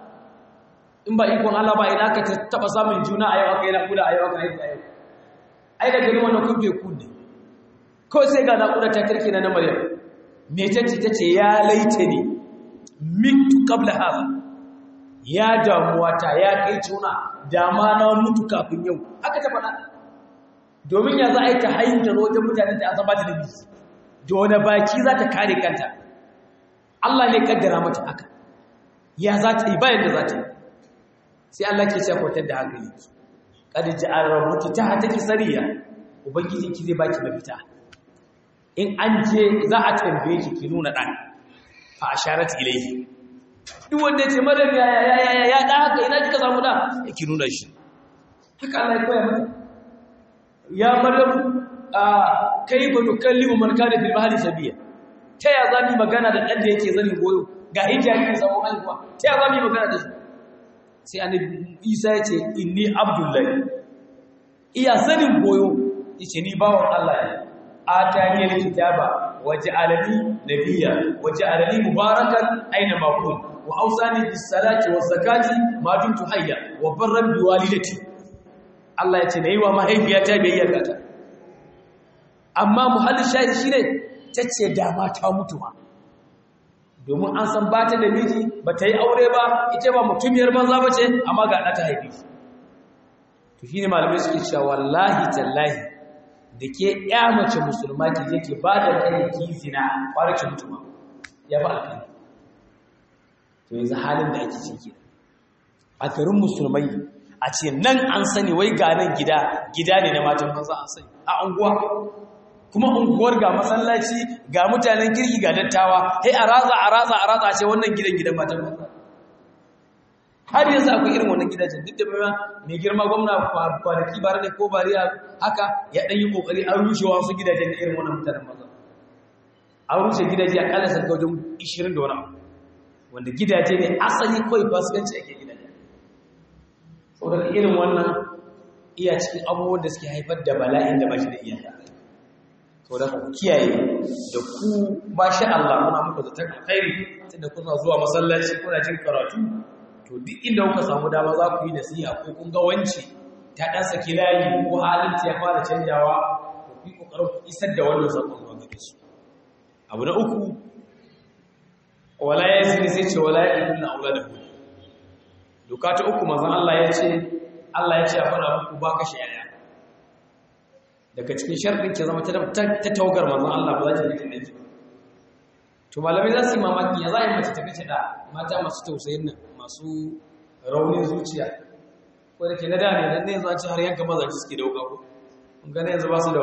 in ba ikon Allah ba ina ka taɓa samun juna a yau aka yi naƙuda a yau aka haifu a yau ai da gani wannan kun bai kunne ko sai ga naƙuda ta karke na Maryam me ta ce ya laita ne mitu qabla hadha ya damuwa ta ya kai tuna dama na mutu kafin yau aka ta faɗa domin ya za a yi ta haihu ta zo wajen mutanen ta azaba da nabi da wani baki za ta kare kanta Allah ne kaddara mata haka ya za ta yi bayan da za ta yi sai Allah ke ce kwatar da hankali kada ji an rabuta ta hataki sariya ubangijinki zai baki mafita in an je za a tambaye ki nuna ɗan fa asharat ilayhi duk wanda ya ce madam ya da haka ina kika samu da ki nuna shi haka Allah ya koya mata ya madam kai ba tukallimu man kana fil bahri sabiya ta ya zami magana da dan da yake zanin goyo ga hijabi sabo alwa ta ya zami magana da shi sai annabi Isa ya ce inni abdullahi iya zanin goyo yace ni bawon Allah ne atani alkitaba waj'alani nabiyya waj'alani mubarakan aina ma kun wa awsani bis salati waz zakati ma dumtu hayya wa barran bi walidati Allah ya ce nayi wa mahaifiyata biyayya ta amma muhallin shahidi shine tace dama ta mutu ma domin an san bata da miji bata yi aure ba ita ba mutumiyar banza bace amma ga ɗa ta haifi to shine malamai suke cewa wallahi tallahi da ke ƴa mace musulma ki yake ba da kai ki zina fara ki mutu ma ya ba alkai to yanzu halin da ake ciki a garin musulmai a ce nan an sani wai ga nan gida ne na matan banza an sani a unguwa, kuma unguwar ga masallaci ga mutanen kirki ga dattawa, sai a ratsa a ce wannan gidan matan banza. Har yanzu akwai irin wannan gidajen, duk da mai girma gwamna kwanaki bara ne ko bariya haka ya ɗan yi ƙoƙari an rushe wasu gidajen da irin wannan mutanen banza. An rushe gidaje a ƙalla sarka wajen 20 da wani abu, wanda gidaje ne asali kawai fasikanci ake gidaje. Saboda irin wannan iya cikin abubuwan da suke haifar da bala'in da ba shi da iyaka. Saboda ku kiyaye da ku ba shi Allah kuna muku zaton alkhairi tunda kuna zuwa masallaci kuna jin karatu, to duk inda kuka samu dama za ku yi nasiha ko kun ga wance ta dan saki layi ko halin ta ya fara canjawa, to ku yi kokarin ku isar da wannan sakon zuwa gare su. Abu na uku, wala yazni sai ce wala yaquluna auladahu. Doka ta uku manzon Allah ya ce a fara muku ba kashe yaya. Daga cikin sharɗin ke zama ta tawagar manzon Allah ba za ta rike ɗanki. To malamai za su yi mamaki ya za a yi mace ta kace da mata masu tausayin nan masu raunin zuciya. Ko da ke na dane nan ne za ci har yanka mazaji suke dauka ko. Kun gane yanzu ba su da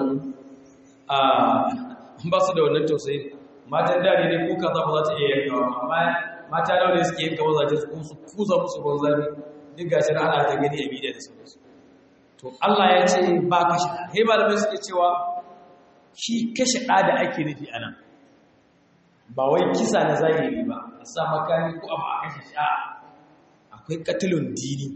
wannan tausayin. Matan dane ne ko kaza ba za ta iya yankawa, amma mata da suke yanka mazaji su kuza musu ruwan zafi. Duk gashi na ana ta gani a bidiyo da sauransu. To Allah ya ce ba kashe ɗa. Hei malamai suke cewa shi kashe ɗa da ake nufi a nan ba wai kisa na zahiri ba, a sa makami ko abu a kashe sha. Akwai katilun dini,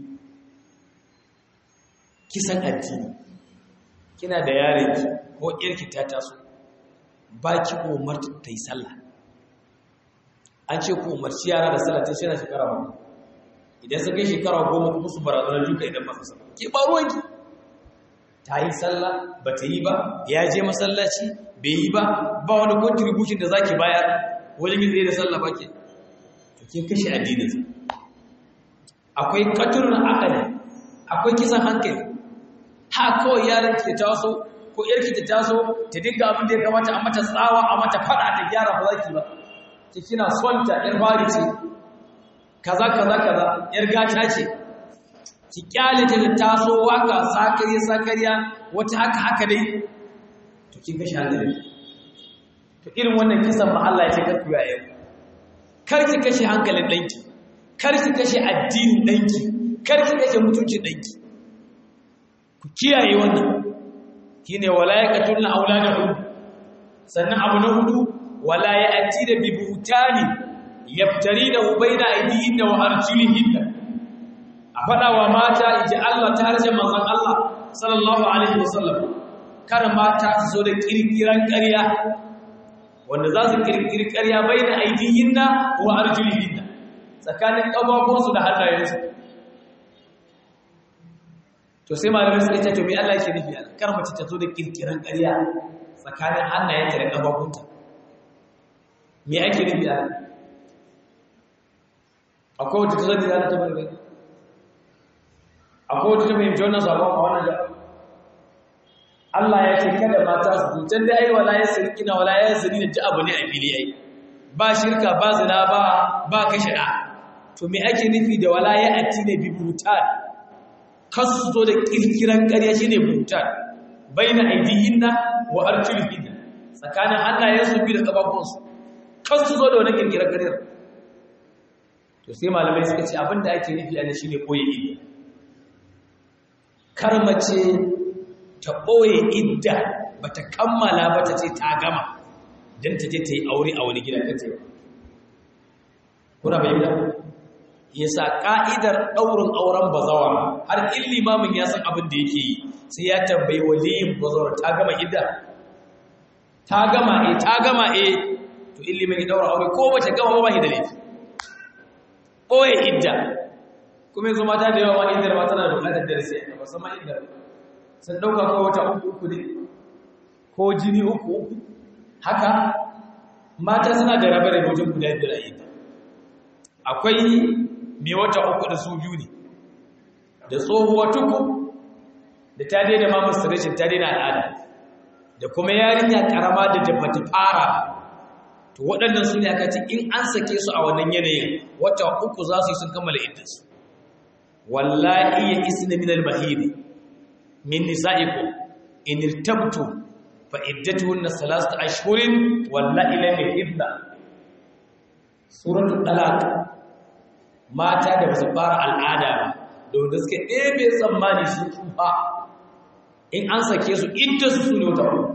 kisan addini. Kina da yaranki ko ƴarki ta taso ba ki umarta ta yi sallah. An ce ku umarci yara da sallah tun shina shekara ba. Idan sun kai shekara 10 kuma su barazanar duka idan ba su sallah. Ke ba ruwanki. Ta yi sallah ba ta yi ba, ya je masallaci bai yi ba, ba wani contribution da zaki bayar wajen yin da sallah ba ke. To kin kashe addininsa. Akwai qatlun aqli, akwai kisan hankali. Ha kawai yaran ki ta taso ko yarki ta taso ta dinga abin da ya kamata a mata tsawa a mata fada ta gyara ba zaki ba. Ki kina son ta yar bari ce. Kaza yar gata ce. Ki kyale ta taso waka sakariya wata haka dai, to kin ga shahadari. To irin wannan kisan ba Allah ya ce kar ku yaye ku. Kar ki kashe hankalin danki, kar ki kashe addinin danki, kar ki kashe mutuncin danki. Ku kiyaye wannan. Shine wala yaqtulna auladahum. Sannan abu na hudu, wala ya'ti da bibutani yaftarinahu baina aydihinna wa arjulihinna. A faɗa wa mata ije Allah ta harshen manzon Allah sallallahu alaihi wasallam, kar mata su zo da kirkiran ƙarya wanda za su kirkiri ƙarya baina aydihinna wa arjulihinna, tsakanin ƙafafunsu da hannayensu. To sai malamai suka ce to me Allah yake nufi a kar mace ta zo da kirkiran ƙarya tsakanin hannayenta da ƙafafunta. Me ake nufi a akwai wata ta zani za ta bari, akwai wata ta fahimci wannan sabon a wannan da Allah ya ce kada mata su zucen da ai wala ya sirkina wala ya zini da ta abu ne a fili ai, ba shirka ba zina ba kashe da. To me ake nufi da wala ya ati ne bi butan? Kasu zo da kirkiran ƙarya shine butan baina aidihinna wa arjulihinna, tsakanin hannayensu bi da kafafunsu. Kasu zo da wannan kirkiran ƙaryar. To sai malamai suka ce abinda ake nufi a shi ne ɓoye idda. Kar mace ta ɓoye idda ba ta kammala ba ta ce ta gama don ta je ta yi aure a wani gida ta ce. Kuna bayyana? Yasa ka'idar ɗaurin auren bazawara har in limamin ya san abin da yake yi sai ya tambayi waliyin bazawara ta gama idda. Ta gama to in limamin ya ɗaura aure ko mace gama ba shi da laifi. Ɓoye idda kuma yanzu mata da yawa ma iddar ma tana da buƙatar darasi a ba sama iddar sun ɗauka ko wata uku ne ko jini uku haka mata suna da rabe da wajen guda biyar a idda. Akwai mai wata uku da su biyu ne, da tsohuwa tuku da ta daina ma menstruation ta daina al'ada, da kuma yarinya karama da bata fara. To waɗannan su ne aka ce in an sake su a wannan yanayin wata uku za su yi sun kammala iddarsu. wallahi ya isna min al-mahid min nisa'ikum in irtabtum fa iddatuhunna thalathatu ashhurin wallahi lam yahidna. Suratul talaq, mata da basu fara al'ada ba da wanda suke ɗebe tsammani sun tsufa in an sake su iddarsu ne wata uku,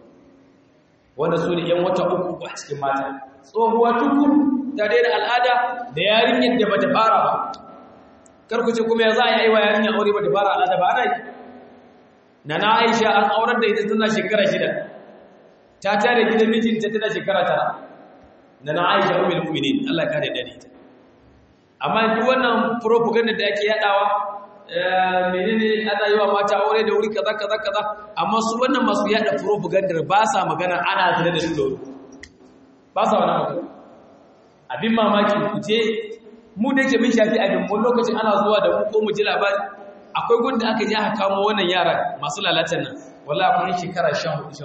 wanda su ne 'yan wata uku a cikin mata. Tsohuwa tukun ta daina al'ada da yarinyar da bata fara ba, karkuce kuma ya za a yi wa yarinyar aure bata fara al'ada ba ana yi. Na Aisha an aurar da ita tana shekara 6, ta tare gidan mijinta tana shekara 9. Na Aisha ummul mu'minin, Allah ya kare da ita. Amma duk wannan propaganda da ake yadawa, menene ana yi wa mata aure da wuri kaza kaza kaza, amma su wannan masu yada propaganda ba sa magana ana zina da su da wuri, ba sa wannan magana. Abin mamaki ku je mu da yake min shafi abin mun lokacin ana zuwa da mu ko mu ji labari, akwai gunda aka je aka kamo wannan yaran masu lalatan nan, wallahi akwai shekara 14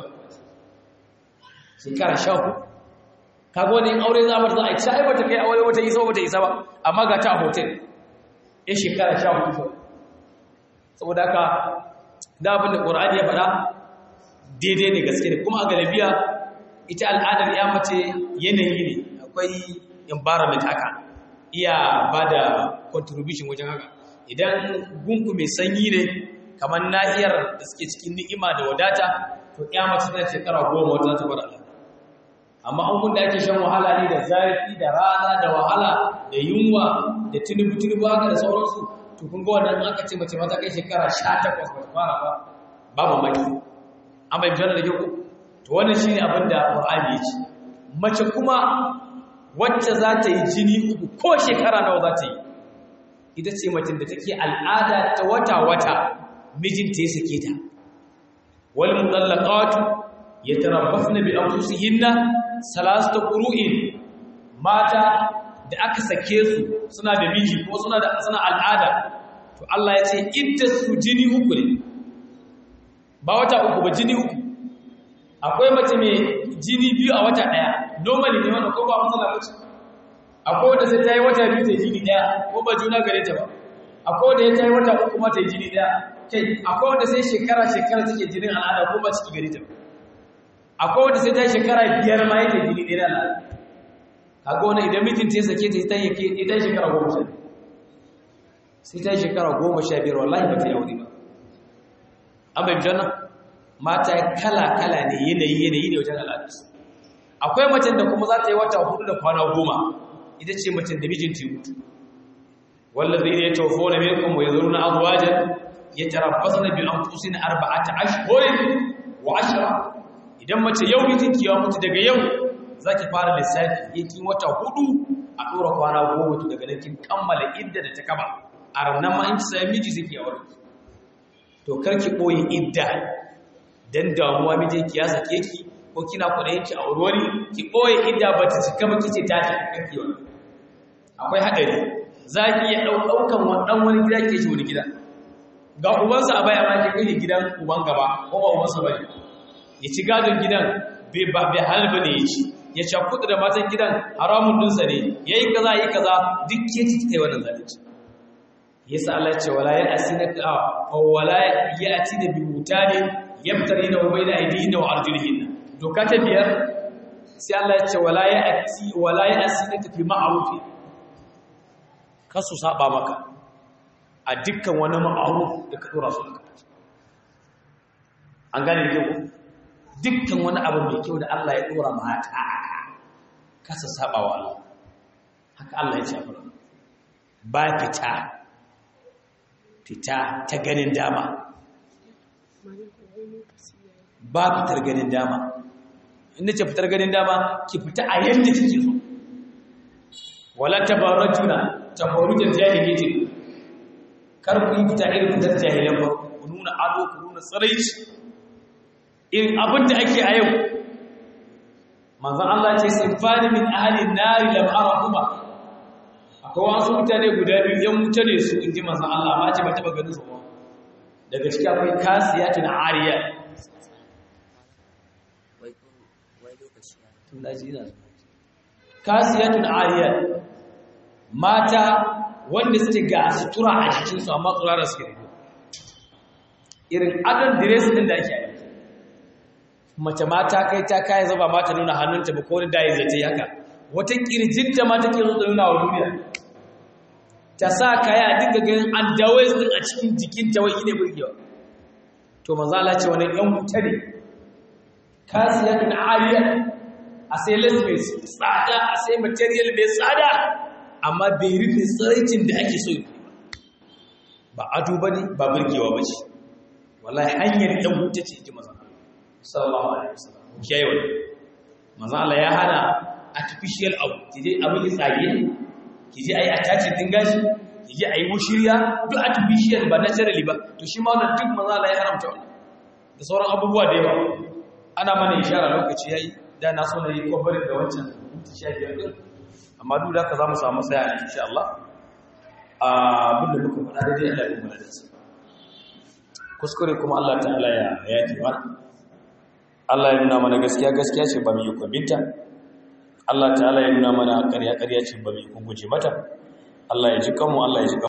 shekara 14. kaga wani in aure za a yi sai bata kai aure wata isa ba amma ga ta hotel ya shekara 14. saboda haka da abin da Qur'ani ya faɗa daidai ne gaske ne, kuma a galabiya ita al'adar ya mace yanayi ne, akwai environment haka iya bada contribution wajen haka. Idan gunku mai sanyi ne kamar nahiyar da suke cikin ni'ima da wadata, to ya mace tana shekara 10 wata ta bar al'ada. Amma an kun da ake shan wahala ne da zafi da rana da wahala da yunwa da tunubu haka da sauransu, to kun ga wannan aka ce mace mata kai shekara 18 ba ta fara ba mamaki. An bai jana da kyau. To wannan shine abin da Qur'ani ya ce. Mace kuma wacce za ta yi jini 3 ko shekara nawa za ta yi, ita ce macen da take al'ada ta wata mijinta ya sake ta. Wal mutallaqatu yatarabbasna bi anfusihinna salasata qur'in, mata da aka sake su suna da miji ko suna al'ada, to Allah ya ce iddasu jini 3 ne, ba wata 3 ba, jini 3. Akwai mace mai jini 2 a wata daya, normally ne wannan ko ba matsala bace. Akwai wanda sai ta yi wata 2 ta yi jini daya ko ba juna gare ta ba. Akwai wanda ya ta yi wata 3 ma ta yi jini daya. Kai akwai wanda sai shekara take jinin al'ada ko ba ciki gare ta ba. Akwai wanda sai ta yi shekara 5 ma yake jini daya al'ada. Kaga wannan idan mijin ta sake ta ta yi shekara 10. Sai ta yi shekara 15 wallahi ba ta yi aure ba. An bai janna mata kala ne yanayi ne wajen al'adarsu. Akwai macen da kuma za ta yi wata 4 da kwana 10, ita ce macen da mijinta ya mutu. Wallazina yatawaffawna minkum wa yadhuruna azwajan yatarabbasna bi anfusihim 4 ashhurin wa 10. Idan mace yau mijinki ya mutu, daga yau zaki fara lissafi yakin wata 4 a dora kwana 10, to daga nan kin kammala idda da ta kaba. A ranar ma in ki sai miji zaki aure. To karki boye idda dan damuwa mijinki ya sake ki ko kina kudayen ki aure wani, ki boye idda ba ta cika ba kice ta karki wani. Akwai hadari. Zaki iya daukan wannan wani gida ke shi wani gida. Ga ubansa a baya ma ke kai gidan uban gaba ko ba ubansa bane. Ya ci gadon gidan bai halba ne ya ci. Ya cakudu da matan gidan haramun dinsa ne. Yayi kaza duk ke ci kai wannan zalunci. Yasa Allah ya ce wala ya'sinaka wala ya'ti da bi mutane yabtarina wa bayna aydihinna wa arjulihinna. Doka ta 5 sai Allah ya ce wala ya'sinaka fi ma'ruf. Kasu saba maka a dukkan wani ma'ruf da ka dora su aka. An gane ne ko dukkan wani abu mai kyau da Allah ya dora mata kasa saba wa Allah. Haka Allah ya ce ba fita ta ganin dama, ba fitar ganin dama. Inda ce fitar ganin dama ki fita a yadda kike so. Wala tabarrujuna tabarrujal jahiliyyah, kar ku yi fita irin fitar jahilan ba, ku nuna ado, ku nuna tsaraici irin abin da ake a yau. Manzon Allah ce sinfani min ahli an-nari lam arahuma, akwai wasu mutane guda 2 yan wuta ne su, inji manzon Allah, amma ce ba taba ganin su ba. Daga cikin akwai kasiyatun ariya. Kasiyatun ariya, mata wanda suke ga sutura a jikinsu amma tsirara suke da irin adon dress din da ake yi mace mata kai ta kai zaba mata nuna hannunta ba ko da dai zai ta haka wata kirjinta ma take zo da nuna wa duniya ta sa kaya dinga ganin underwear din a cikin jikinta wai ine burgewa to manzo Allah ce wannan yan wuta ne kasiyatun ariya a sai les mai tsada a sai material mai tsada amma bai rufe tsaraicin da ake so ba ado bane ba burgewa ba ce wallahi hanyar yan wuta ce ji manzo sallallahu alaihi wasallam kiyaye wannan manzo Allah ya hana artificial abu kije abin tsage kije ai attach din gashi kije ai mushiriya duk artificial ba naturally ba to shi ma wannan duk manzo Allah ya haramta wannan da sauran abubuwa da yawa ana mana ishara lokaci yayi da na so na yi kofarin da wancan shafiyar din amma duk da haka zamu samu sai a insha Allah abin da muka faɗa dai Allah ya mana da shi kuskure kuma Allah ta'ala ya yaki mana Allah ya nuna mana gaskiya gaskiya ce ba mu yi kubinta Allah ta'ala ya nuna mana ƙarya ƙarya ce ba mu yi guje mata Allah ya ji kanmu Allah ya ji